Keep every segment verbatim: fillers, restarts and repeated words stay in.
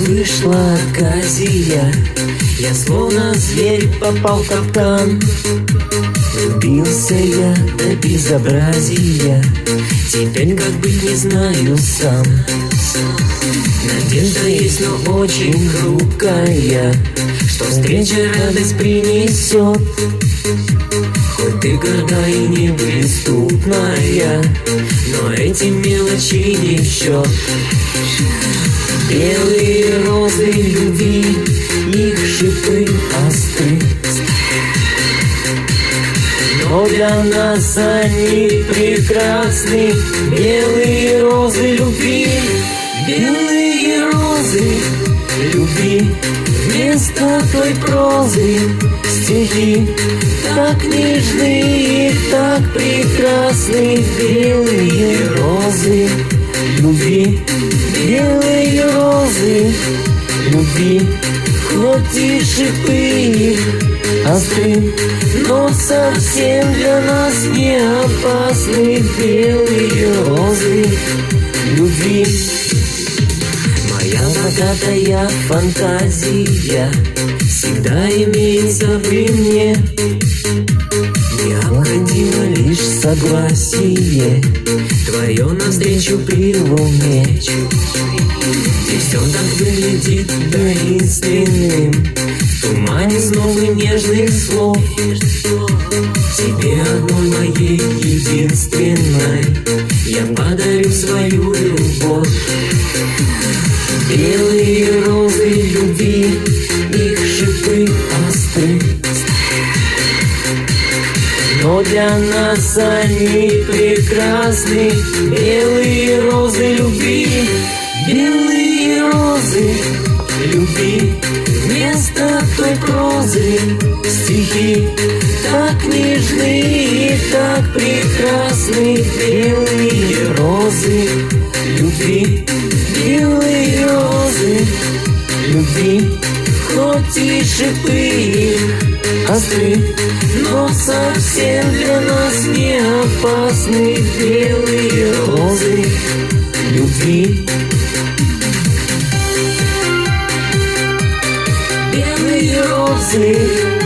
вышла оказия, я словно зверь попал в капкан. Влюбился я до безобразия, теперь как быть не знаю сам. Надежда есть, но очень хрупкая, что встреча радость принесет. Хоть ты горда и неприступная, но эти мелочи не в счет. Белые розы любви, их шипы остры, но для нас они прекрасны. Белые розы любви, белые розы любви, вместо той прозы стихи так нежны и так прекрасны. Белые розы любви, белые розы любви, хоть и шипы их остры, но совсем для нас не опасны. Белые розы любви. Моя богатая фантазия всегда имеется при мне. Необходимо лишь согласие твое навстречу при луне. И все так выглядит таинственным в тумане снов и нежных слов. Тебе одной моей единственной я подарю свою любовь. Белые розы любви, их шипы остры, но для нас они прекрасны. Белые розы любви, белые розы любви, вместо той прозы стихи так нежны и так прекрасны. Белые розы любви, белые розы любви, хоть и шипы их остры, но совсем для нас не опасны. Белые розы любви. Белые розы,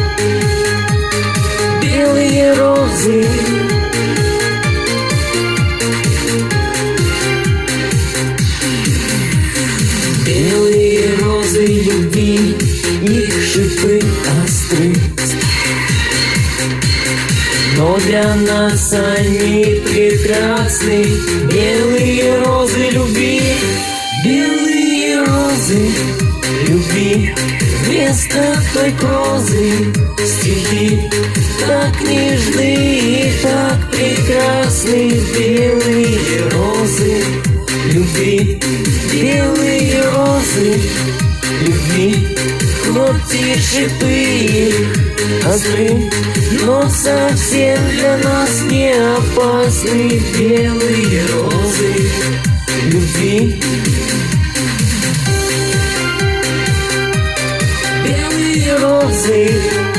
белые розы, белые розы любви, их шипы остры, но для нас они прекрасны. Белые розы любви, белые розы любви, вместо той прозы стихи так нежны и так прекрасны. Белые розы любви, белые розы любви, хоть и шипы их остры, но совсем для нас не опасны. Белые розы любви. Белые розы,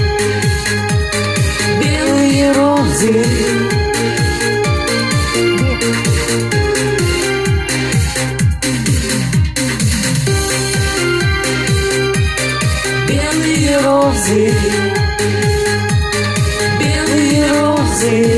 белые розы, белые розы, белые розы.